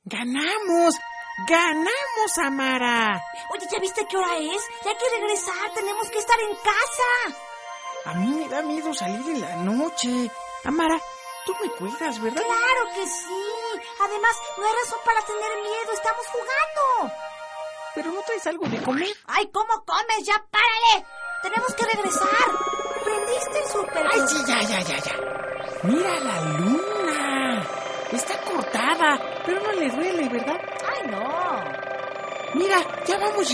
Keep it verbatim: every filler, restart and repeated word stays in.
¡Ganamos! ¡Ganamos, Amara! Oye, ¿ya viste qué hora es? Ya hay que regresar, tenemos que estar en casa. A mí me da miedo salir en la noche. Amara, tú me cuidas, ¿verdad? ¡Claro que sí! Además, no hay razón para tener miedo, estamos jugando. ¿Pero no traes algo de comer? ¡Ay, cómo comes! ¡Ya párale! Tenemos que regresar. ¿Prendiste el súper? ¡Ay, sí, ya, ya, ya, ya! ¡Mira la luna! Está cortada, pero no le duele, ¿verdad? ¡Ay, no! Mira, ya vamos